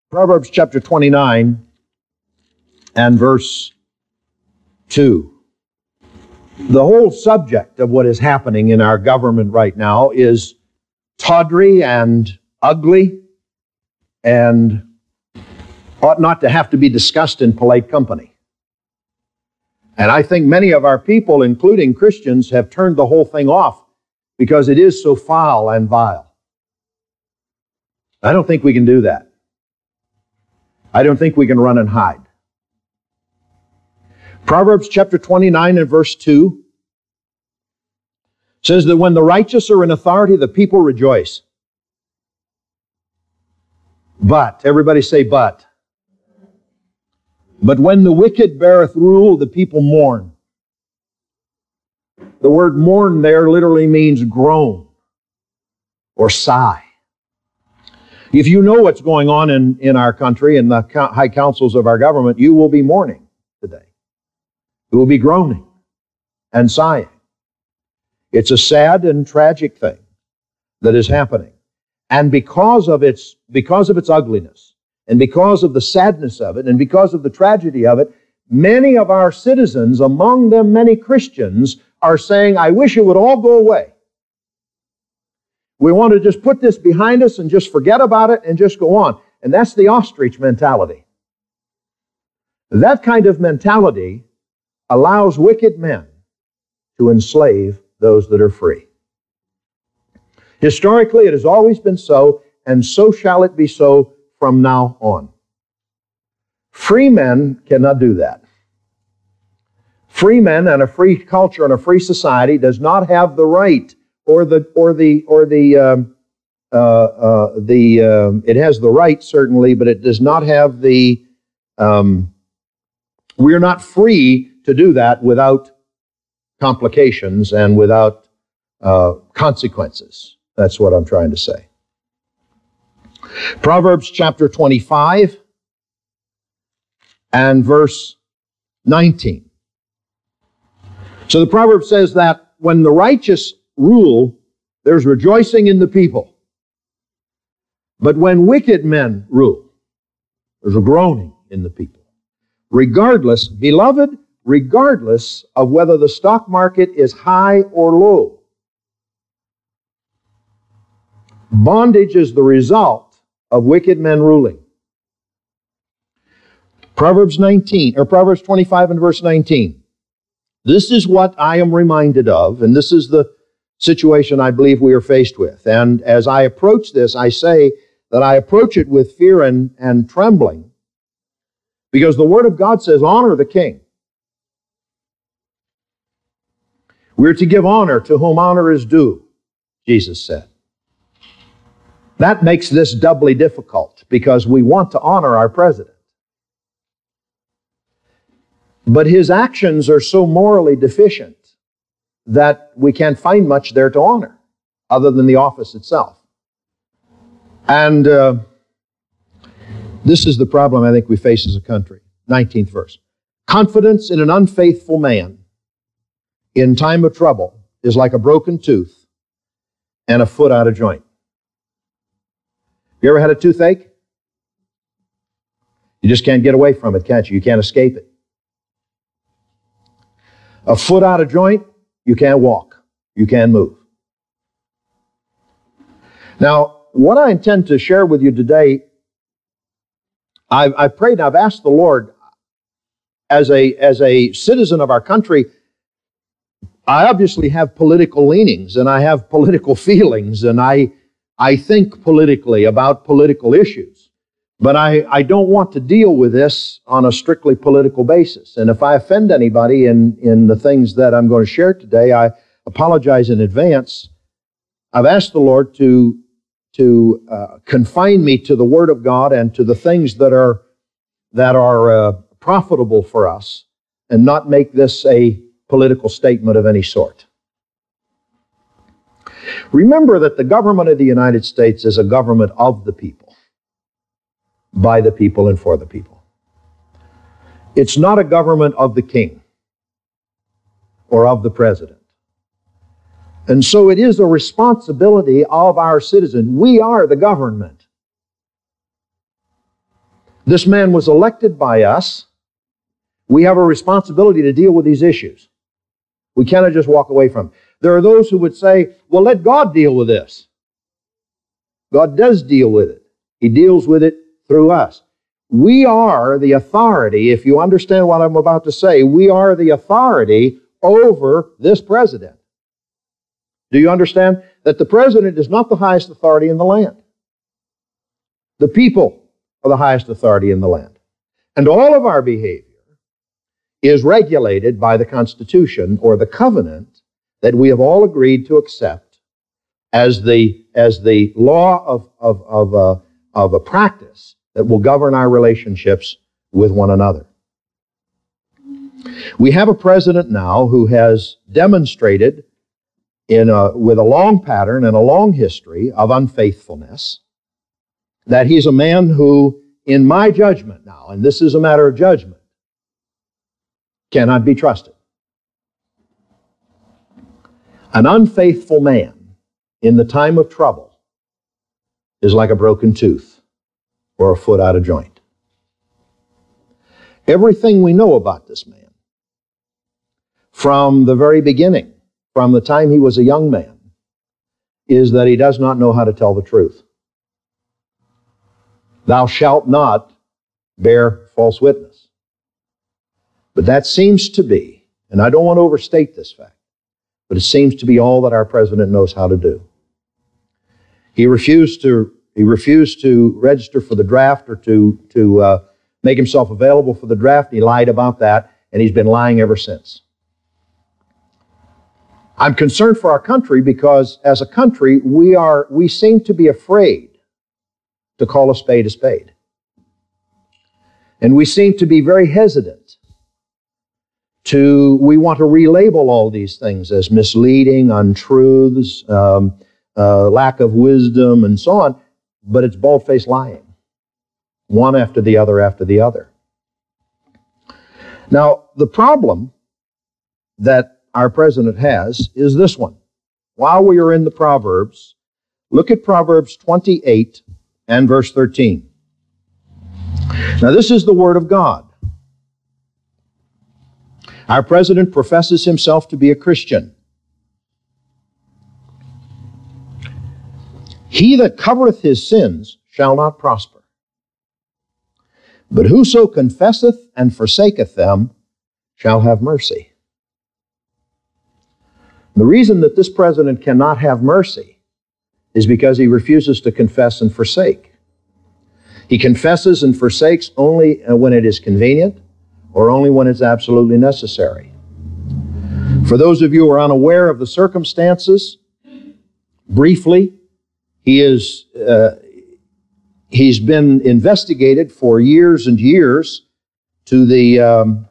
Proverbs chapter 29 and verse 2. The whole subject of what is happening in our government right now is tawdry and ugly and ought not to have to be discussed in polite company. And I think many of our people, including Christians, have turned the whole thing off because it is so foul and vile. I don't think we can do that. I don't think we can run and hide. Proverbs chapter 29 and verse 2 says that when the righteous are in authority, the people rejoice. But, everybody say but. But when the wicked beareth rule, the people mourn. The word mourn there literally means groan or sigh. If you know what's going on in our country and the high councils of our government, you will be mourning today. You will be groaning and sighing. It's a sad and tragic thing that is happening. And because of its ugliness, and because of the sadness of it, and because of the tragedy of it, many of our citizens, among them many Christians, are saying, I wish it would all go away. We want to just put this behind us and just forget about it and just go on. And that's the ostrich mentality. That kind of mentality allows wicked men to enslave those that are free. Historically, it has always been so, and so shall it be so from now on. Free men cannot do that. Free men and a free culture and a free society does not have the right it has the right certainly, but it does not have the we're not free to do that without complications and without consequences. That's what I'm trying to say. Proverbs chapter 25 and verse 19. So the proverb says that when the righteous rule, there's rejoicing in the people. But when wicked men rule, there's a groaning in the people. Regardless, beloved, regardless of whether the stock market is high or low, bondage is the result of wicked men ruling. Proverbs 25 and verse 19. This is what I am reminded of, and this is the situation I believe we are faced with. And as I approach this, I say that I approach it with fear and trembling, because the Word of God says, honor the king. We're to give honor to whom honor is due, Jesus said. That makes this doubly difficult, because we want to honor our president. But his actions are so morally deficient that we can't find much there to honor, other than the office itself. And this is the problem I think we face as a country. 19th verse. Confidence in an unfaithful man in time of trouble is like a broken tooth and a foot out of joint. You ever had a toothache? You just can't get away from it, can't you? You can't escape it. A foot out of joint, you can't walk. You can't move. Now, what I intend to share with you today, I've prayed and I've asked the Lord, as a citizen of our country, I obviously have political leanings and I have political feelings and I think politically about political issues. But I don't want to deal with this on a strictly political basis. And if I offend anybody in the things that I'm going to share today, I apologize in advance. I've asked the Lord to confine me to the Word of God and to the things that are profitable for us, and not make this a political statement of any sort. Remember that the government of the United States is a government of the people, by the people and for the people. It's not a government of the king or of the president. And so it is a responsibility of our citizens. We are the government. This man was elected by us. We have a responsibility to deal with these issues. We cannot just walk away from them. There are those who would say, well, let God deal with this. God does deal with it. He deals with it through us. We are the authority, if you understand what I'm about to say, we are the authority over this president. Do you understand that the president is not the highest authority in the land? The people are the highest authority in the land. And all of our behavior is regulated by the Constitution or the covenant that we have all agreed to accept as the law of a practice that will govern our relationships with one another. We have a president now who has demonstrated with a long pattern and a long history of unfaithfulness that he's a man who, in my judgment now, and this is a matter of judgment, cannot be trusted. An unfaithful man in the time of trouble is like a broken tooth or a foot out of joint. Everything we know about this man, from the very beginning, from the time he was a young man, is that he does not know how to tell the truth. Thou shalt not bear false witness. But that seems to be, and I don't want to overstate this fact, but it seems to be all that our president knows how to do. He refused to register for the draft or to make himself available for the draft. He lied about that, and he's been lying ever since. I'm concerned for our country because as a country, we seem to be afraid to call a spade a spade. And we seem to be very hesitant we want to relabel all these things as misleading, untruths, lack of wisdom, and so on, but it's bald-faced lying, one after the other after the other. Now, the problem that our president has is this one. While we are in the Proverbs, look at Proverbs 28 and verse 13. Now, this is the Word of God. Our president professes himself to be a Christian. He that covereth his sins shall not prosper, but whoso confesseth and forsaketh them shall have mercy. The reason that this president cannot have mercy is because he refuses to confess and forsake. He confesses and forsakes only when it is convenient, or only when it's absolutely necessary. For those of you who are unaware of the circumstances, briefly, he's been investigated for years and years to the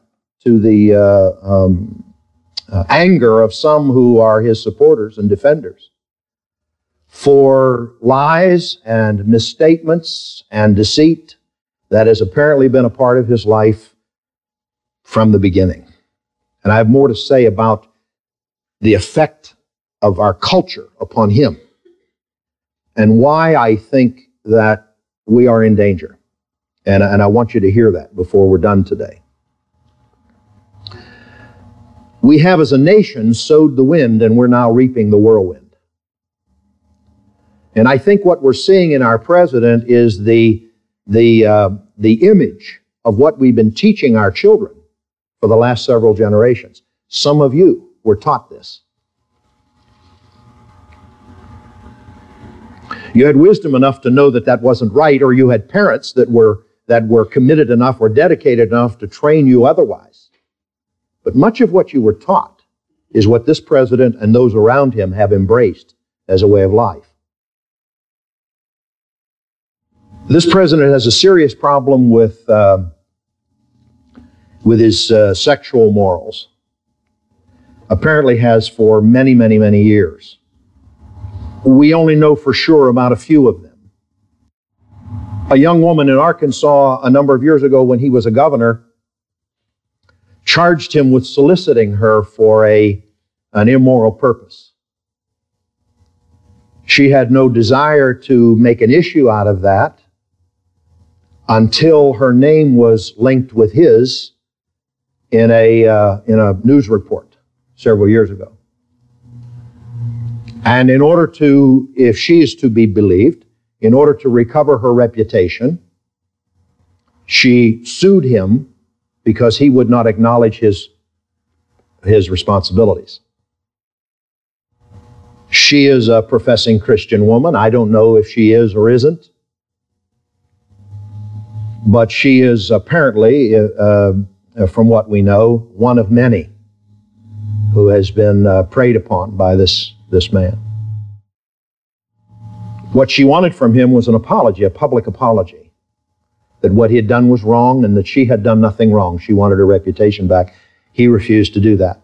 anger of some who are his supporters and defenders for lies and misstatements and deceit that has apparently been a part of his life from the beginning. And I have more to say about the effect of our culture upon him and why I think that we are in danger. And I want you to hear that before we're done today. We have as a nation sowed the wind, and we're now reaping the whirlwind. And I think what we're seeing in our president is the image of what we've been teaching our children for the last several generations. Some of you were taught this. You had wisdom enough to know that that wasn't right, or you had parents that were committed enough or dedicated enough to train you otherwise. But much of what you were taught is what this president and those around him have embraced as a way of life. This president has a serious problem with his sexual morals. Apparently has for many, many, many years. We only know for sure about a few of them. A young woman in Arkansas a number of years ago when he was a governor charged him with soliciting her for an immoral purpose. She had no desire to make an issue out of that. until her name was linked with his in a news report several years ago. And in order to, if she is to be believed, in order to recover her reputation, she sued him because he would not acknowledge his responsibilities. She is a professing Christian woman. I don't know if she is or isn't. But she is apparently, from what we know, one of many who has been preyed upon by this man. What she wanted from him was an apology, a public apology, that what he had done was wrong and that she had done nothing wrong. She wanted her reputation back. He refused to do that.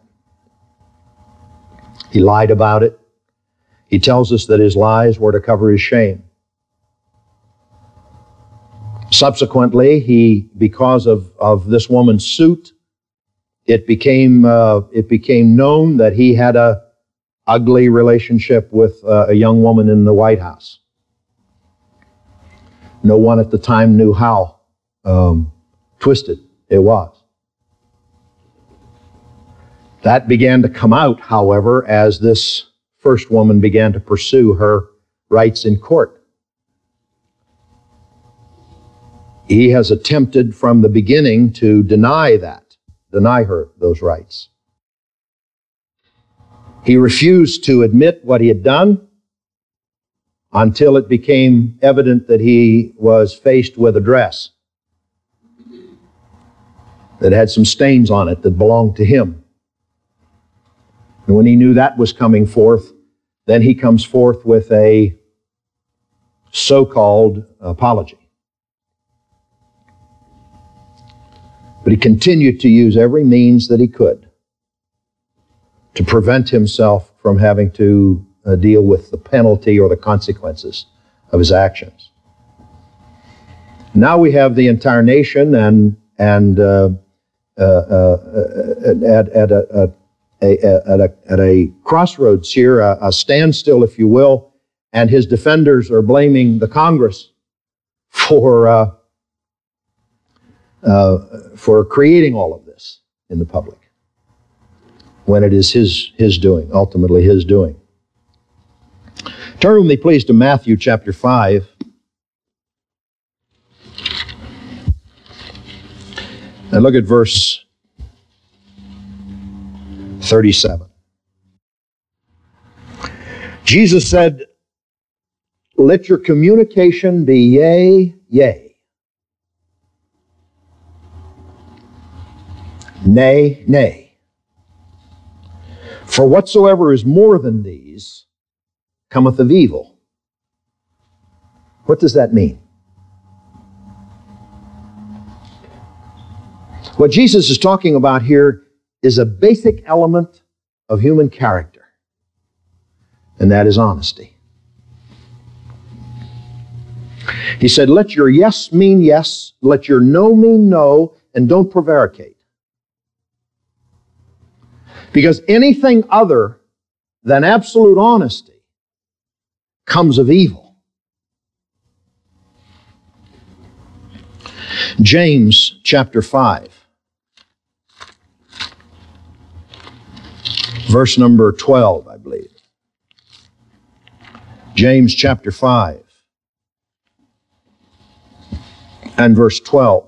He lied about it. He tells us that his lies were to cover his shame. Subsequently, because of this woman's suit, it became known that he had a ugly relationship with a young woman in the White House. No one at the time knew how twisted it was. That began to come out, however, as this first woman began to pursue her rights in court. He has attempted from the beginning to deny her those rights. He refused to admit what he had done until it became evident that he was faced with a dress that had some stains on it that belonged to him. And when he knew that was coming forth, then he comes forth with a so-called apology. But he continued to use every means that he could to prevent himself from having to deal with the penalty or the consequences of his actions. Now we have the entire nation and at a crossroads here, a standstill, if you will, and his defenders are blaming the Congress for creating all of this in the public, when it is his doing, ultimately his doing. Turn with me, please, to Matthew chapter 5. And look at verse 37. Jesus said, "Let your communication be yea, yea. Nay, nay. For whatsoever is more than these cometh of evil." What does that mean? What Jesus is talking about here is a basic element of human character, and that is honesty. He said, let your yes mean yes, let your no mean no, and don't prevaricate. Because anything other than absolute honesty comes of evil. James chapter 5. Verse number 12, I believe. James chapter 5 and verse 12.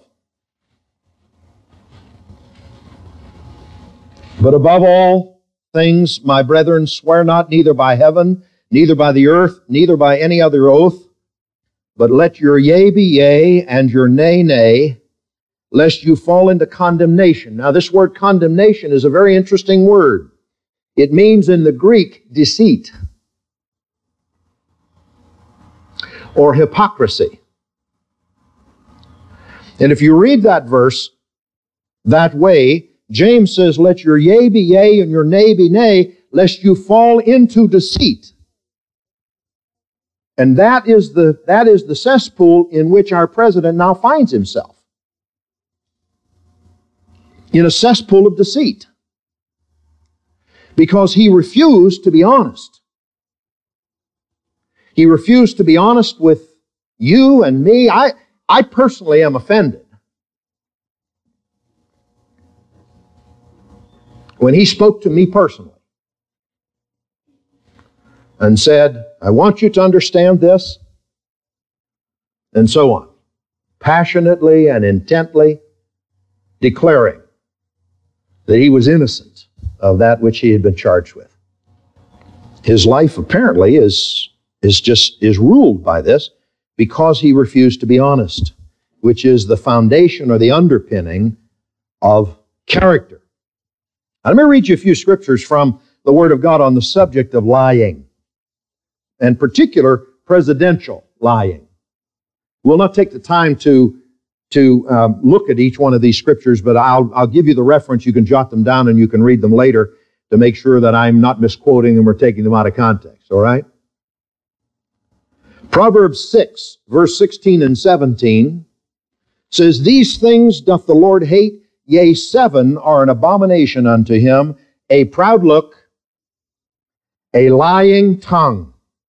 But above all things, my brethren, swear not neither by heaven, neither by the earth, neither by any other oath, but let your yea be yea, and your nay, nay, lest you fall into condemnation. Now, this word condemnation is a very interesting word. It means in the Greek, deceit or hypocrisy. And if you read that verse that way, James says, let your yea be yea and your nay be nay, lest you fall into deceit. And that is the cesspool in which our president now finds himself. In a cesspool of deceit. Because he refused to be honest. He refused to be honest with you and me. I personally am offended when he spoke to me personally and said, I want you to understand this, and so on, passionately and intently declaring that he was innocent of that which he had been charged with. His life apparently is ruled by this because he refused to be honest, which is the foundation or the underpinning of character. Now, let me read you a few scriptures from the Word of God on the subject of lying, and particular presidential lying. We'll not take the time to look at each one of these scriptures, but I'll give you the reference. You can jot them down and you can read them later to make sure that I'm not misquoting them or taking them out of context, all right? Proverbs 6, verse 16 and 17 says, These things doth the Lord hate, yea, 7 are an abomination unto him, a proud look, a lying tongue.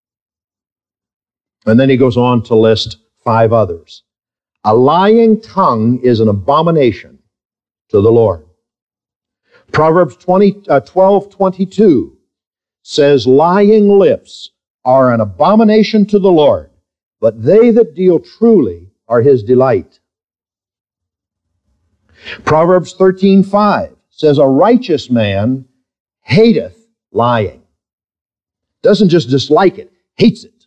And then he goes on to list 5 others. A lying tongue is an abomination to the Lord. Proverbs 12:22 says, Lying lips are an abomination to the Lord, but they that deal truly are his delight. Proverbs 13:5 says, A righteous man hateth lying. Doesn't just dislike it, hates it.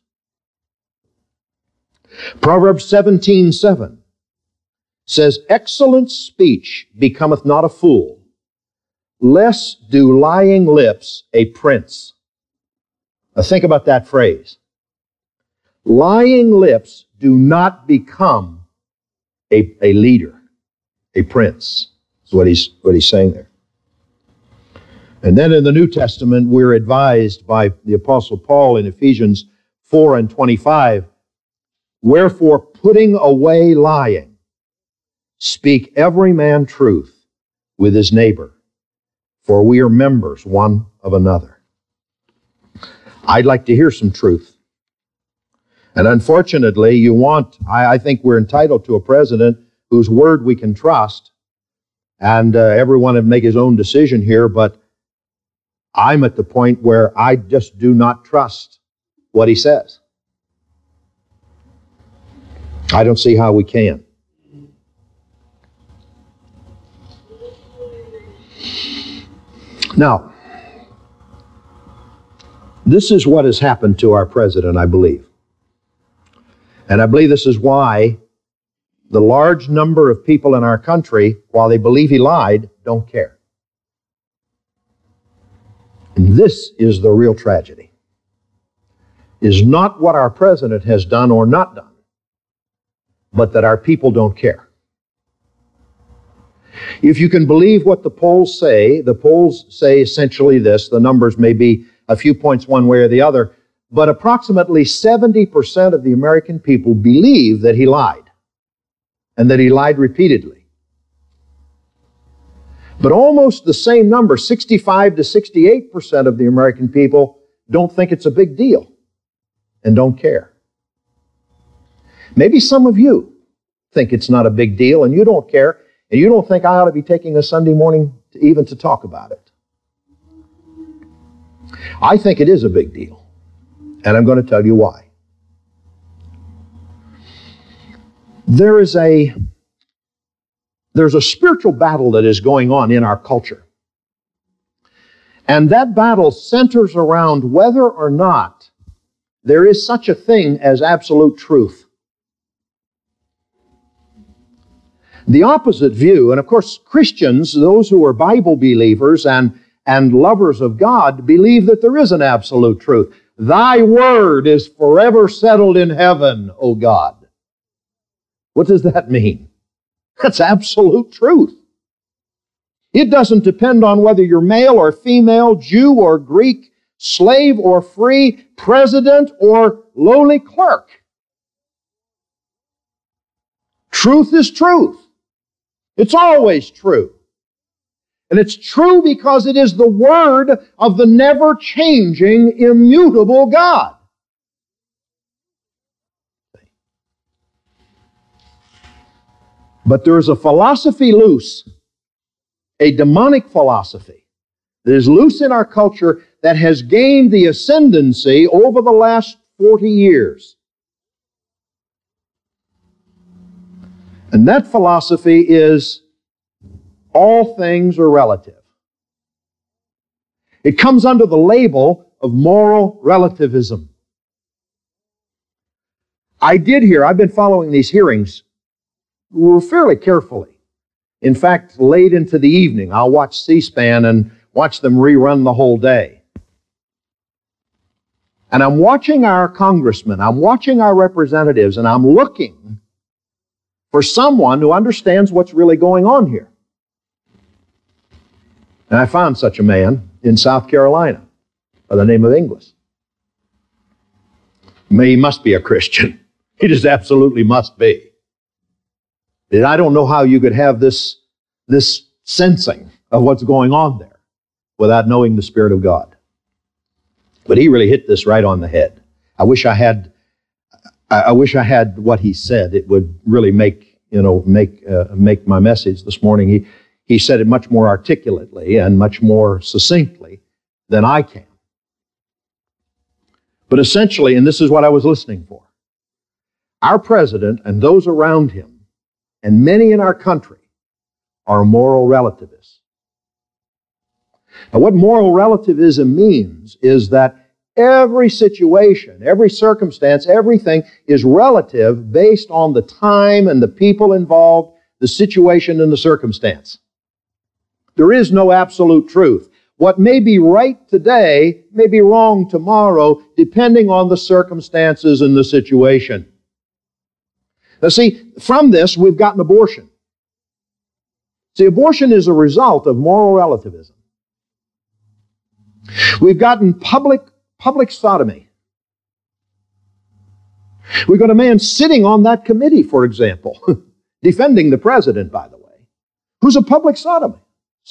Proverbs 17:7 says, Excellent speech becometh not a fool, less do lying lips a prince. Now think about that phrase. Lying lips do not become a leader, a prince. That's what he's saying there. And then in the New Testament, we're advised by the Apostle Paul in Ephesians 4:25, Wherefore, putting away lying, speak every man truth with his neighbor, for we are members one of another. I'd like to hear some truth. And unfortunately, I think we're entitled to a president whose word we can trust, and everyone will make his own decision here, but I'm at the point where I just do not trust what he says. I don't see how we can. Now, this is what has happened to our president, I believe. And I believe this is why the large number of people in our country, while they believe he lied, don't care. And this is the real tragedy. Is not what our president has done or not done, but that our people don't care. If you can believe what the polls say essentially this, the numbers may be a few points one way or the other, but approximately 70% of the American people believe that he lied, and that he lied repeatedly. But almost the same number, 65 to 68% of the American people don't think it's a big deal and don't care. Maybe some of you think it's not a big deal and you don't care, and you don't think I ought to be taking a Sunday morning even to talk about it. I think it is a big deal, and I'm going to tell you why. There's a spiritual battle that is going on in our culture. And that battle centers around whether or not there is such a thing as absolute truth. The opposite view, and of course Christians, those who are Bible believers and lovers of God, believe that there is an absolute truth. Thy word is forever settled in heaven, O God. What does that mean? That's absolute truth. It doesn't depend on whether you're male or female, Jew or Greek, slave or free, president or lowly clerk. Truth is truth. It's always true. And it's true because it is the word of the never-changing, immutable God. But there is a philosophy loose, a demonic philosophy that is loose in our culture that has gained the ascendancy over the last 40 years. And that philosophy is all things are relative. It comes under the label of moral relativism. I've been following these hearings fairly carefully. In fact, late into the evening, I'll watch C-SPAN and watch them rerun the whole day. And I'm watching our congressmen, I'm watching our representatives, and I'm looking for someone who understands what's really going on here. And I found such a man in South Carolina by the name of Inglis. He must be a Christian. He just absolutely must be. And I don't know how you could have this sensing of what's going on there without knowing the Spirit of God. But he really hit this right on the head. I wish I had what he said. It would really make my message this morning. He said it much more articulately and much more succinctly than I can. But essentially, and this is what I was listening for, our president and those around him, and many in our country, are moral relativists. Now, what moral relativism means is that every situation, every circumstance, everything is relative based on the time and the people involved, the situation and the circumstance. There is no absolute truth. What may be right today may be wrong tomorrow, depending on the circumstances and the situation. Now see, from this we've gotten abortion. See, abortion is a result of moral relativism. We've gotten public sodomy. We've got a man sitting on that committee, for example, defending the president, by the way, who's a public sodomite.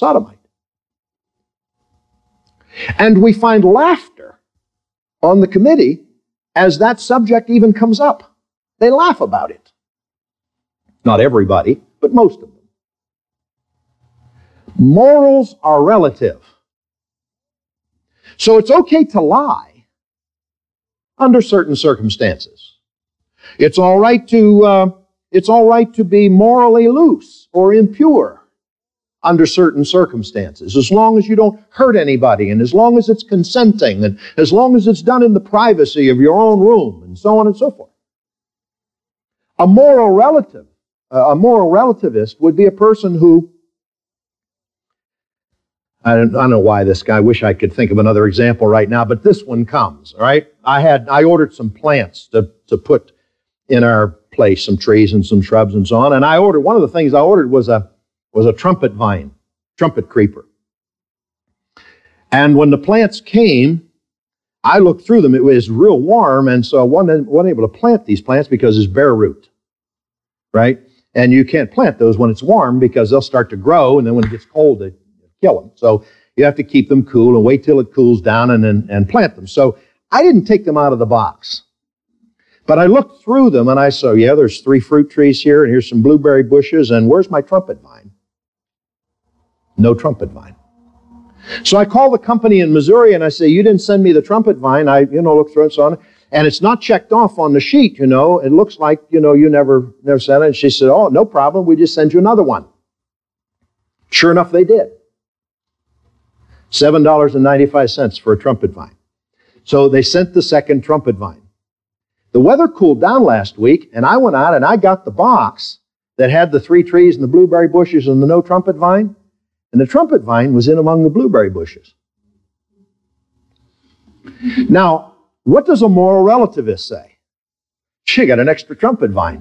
And we find laughter on the committee as that subject even comes up. They laugh about it. Not everybody, but most of them. Morals are relative. So it's okay to lie under certain circumstances. It's all right to be morally loose or impure under certain circumstances, as long as you don't hurt anybody, and as long as it's consenting, and as long as it's done in the privacy of your own room, and so on and so forth. A moral relativist would be a person who, I don't know why this guy, I wish I could think of another example right now, but this one comes, all right? I ordered some plants to put in our place, some trees and some shrubs and so on, and one of the things I ordered was a trumpet vine, trumpet creeper. And when the plants came, I looked through them. It was real warm, and so I wasn't able to plant these plants because it's bare root, right? And you can't plant those when it's warm because they'll start to grow, and then when it gets cold, they kill them. So you have to keep them cool and wait till it cools down and plant them. So I didn't take them out of the box. But I looked through them, and I saw, yeah, there's 3 fruit trees here, and here's some blueberry bushes, and where's my trumpet vine? No trumpet vine. So I called the company in Missouri and I say, you didn't send me the trumpet vine. I, looked through it and so on. And it's not checked off on the sheet, It looks like, you never sent it. And she said, oh, no problem. We just send you another one. Sure enough, they did. $7.95 for a trumpet vine. So they sent the second trumpet vine. The weather cooled down last week, and I went out and I got the box that had the 3 trees and the blueberry bushes and the no trumpet vine. And the trumpet vine was in among the blueberry bushes. Now, what does a moral relativist say? She got an extra trumpet vine.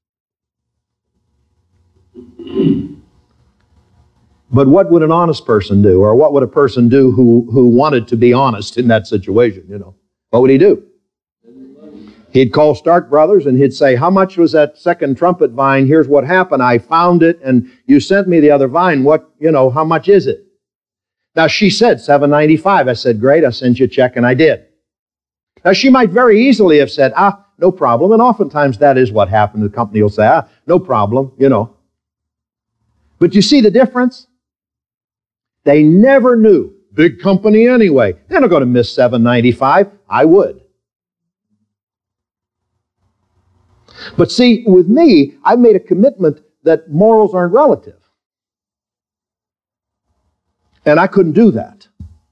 But what would an honest person do? Or what would a person do who wanted to be honest in that situation, What would he do? He'd call Stark Brothers and he'd say, how much was that second trumpet vine? Here's what happened. I found it and you sent me the other vine. How much is it? Now she said $7.95. I said, great, I sent you a check, and I did. Now she might very easily have said, no problem. And oftentimes that is what happened. The company will say, no problem, But you see the difference? They never knew. Big company anyway. They're not going to miss $7.95. I would. But see, with me, I've made a commitment that morals aren't relative. And I couldn't do that.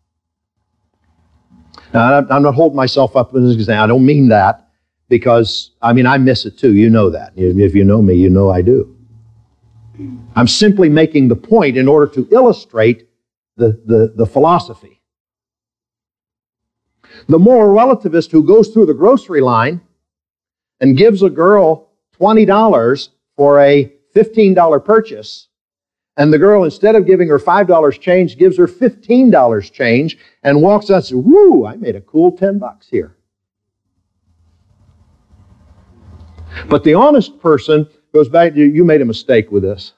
Now, I'm not holding myself up as an example. I don't mean that because, I miss it too. You know that. If you know me, you know I do. I'm simply making the point in order to illustrate the philosophy. The moral relativist who goes through the grocery line and gives a girl $20 for a $15 purchase, and the girl, instead of giving her $5 change, gives her $15 change and walks out and says, woo, I made a cool $10 here. But the honest person goes back to, you made a mistake with this.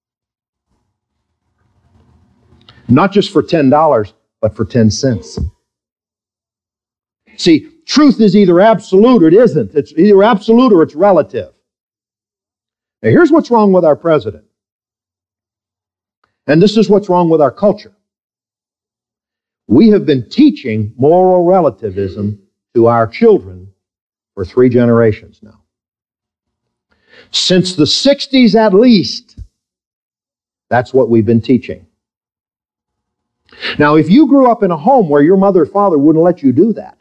Not just for $10, but for 10 cents. See, truth is either absolute or it isn't. It's either absolute or it's relative. Now, here's what's wrong with our president. And this is what's wrong with our culture. We have been teaching moral relativism to our children for 3 generations now. Since the 60s at least, that's what we've been teaching. Now, if you grew up in a home where your mother or father wouldn't let you do that,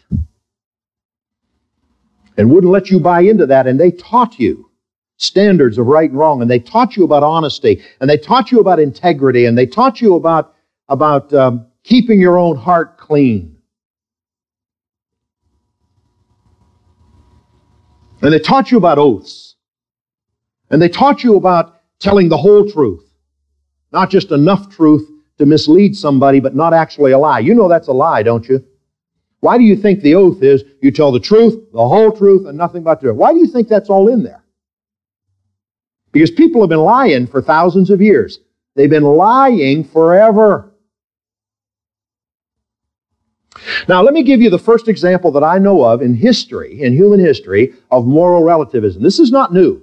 and wouldn't let you buy into that, and they taught you standards of right and wrong, and they taught you about honesty, and they taught you about integrity, and they taught you about keeping your own heart clean. And they taught you about oaths. And they taught you about telling the whole truth, not just enough truth to mislead somebody, but not actually a lie. You know that's a lie, don't you? Why do you think the oath is you tell the truth, the whole truth, and nothing but the truth? Why do you think that's all in there? Because people have been lying for thousands of years. They've been lying forever. Now, let me give you the first example that I know of in history, in human history, of moral relativism. This is not new.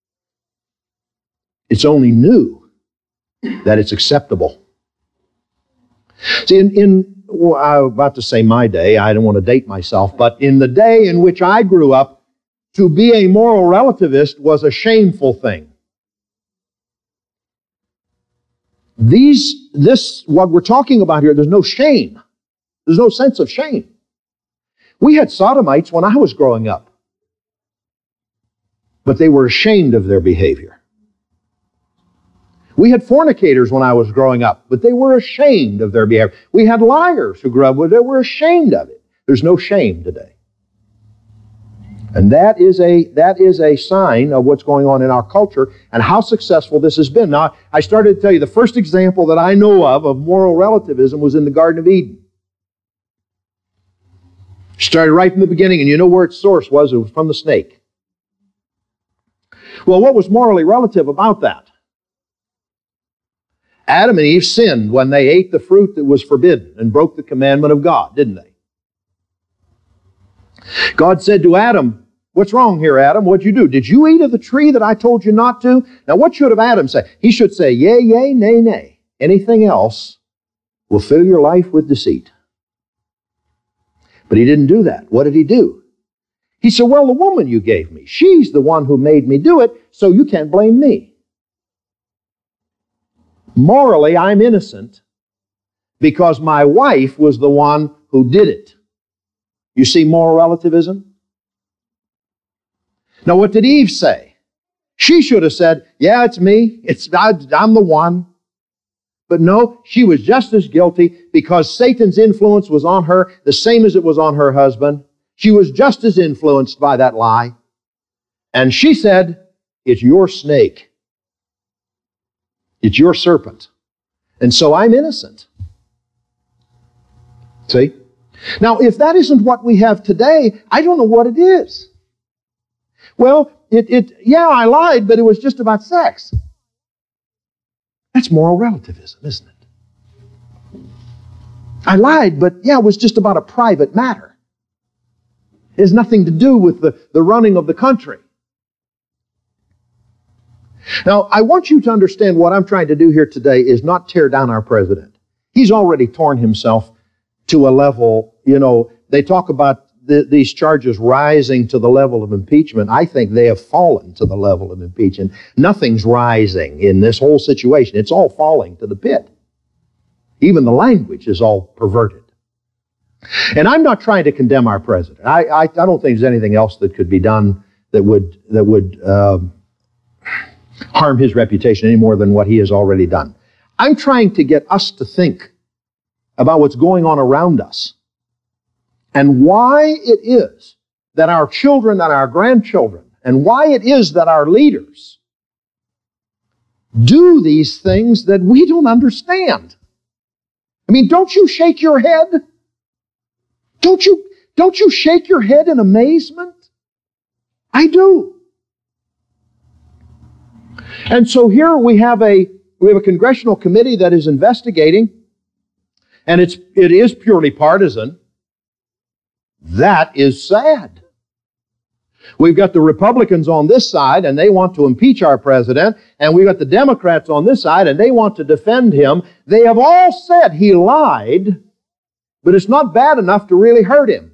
It's only new that it's acceptable. See, I'm about to say my day, I don't want to date myself, but in the day in which I grew up, to be a moral relativist was a shameful thing. What we're talking about here, there's no shame. There's no sense of shame. We had sodomites when I was growing up, but they were ashamed of their behavior. We had fornicators when I was growing up, but they were ashamed of their behavior. We had liars who grew up with it, they were ashamed of it. There's no shame today. And that is a sign of what's going on in our culture and how successful this has been. Now, I started to tell you the first example that I know of moral relativism was in the Garden of Eden. Started right from the beginning, and you know where its source was. It was from the snake. Well, what was morally relative about that? Adam and Eve sinned when they ate the fruit that was forbidden and broke the commandment of God, didn't they? God said to Adam, what's wrong here, Adam? What'd you do? Did you eat of the tree that I told you not to? Now, what should have Adam say? He should say, yea, yea, nay, nay. Anything else will fill your life with deceit. But he didn't do that. What did he do? He said, well, the woman you gave me, she's the one who made me do it, so you can't blame me. Morally, I'm innocent because my wife was the one who did it. You see moral relativism? Now, what did Eve say? She should have said, yeah, it's me. I'm the one. But no, she was just as guilty because Satan's influence was on her the same as it was on her husband. She was just as influenced by that lie. And she said, it's your snake. It's your serpent. And so I'm innocent. See? Now, if that isn't what we have today, I don't know what it is. Well, yeah, I lied, but it was just about sex. That's moral relativism, isn't it? I lied, but yeah, it was just about a private matter. It has nothing to do with the running of the country. Now, I want you to understand what I'm trying to do here today is not tear down our president. He's already torn himself to a level, they talk about these charges rising to the level of impeachment. I think they have fallen to the level of impeachment. Nothing's rising in this whole situation. It's all falling to the pit. Even the language is all perverted. And I'm not trying to condemn our president. I don't think there's anything else that could be done that would harm his reputation any more than what he has already done. I'm trying to get us to think about what's going on around us and why it is that our children and our grandchildren, and why it is that our leaders do these things that we don't understand. I mean, don't you shake your head? Don't you shake your head in amazement? I do. And so here we have a congressional committee that is investigating, and it is purely partisan. That is sad. We've got the Republicans on this side, and they want to impeach our president, and we've got the Democrats on this side, and they want to defend him. They have all said he lied, but it's not bad enough to really hurt him.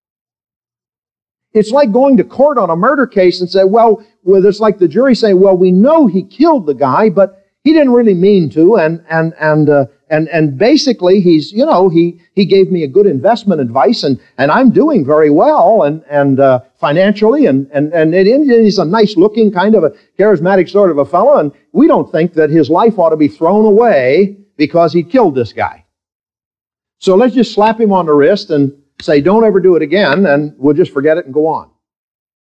It's like going to court on a murder case and say, well, it's like the jury saying, well, we know he killed the guy, but he didn't really mean to, and basically he's, he gave me a good investment advice, and I'm doing very well, and financially, and he's a nice looking kind of a charismatic sort of a fellow, and we don't think that his life ought to be thrown away because he killed this guy. So let's just slap him on the wrist and say, don't ever do it again, and we'll just forget it and go on.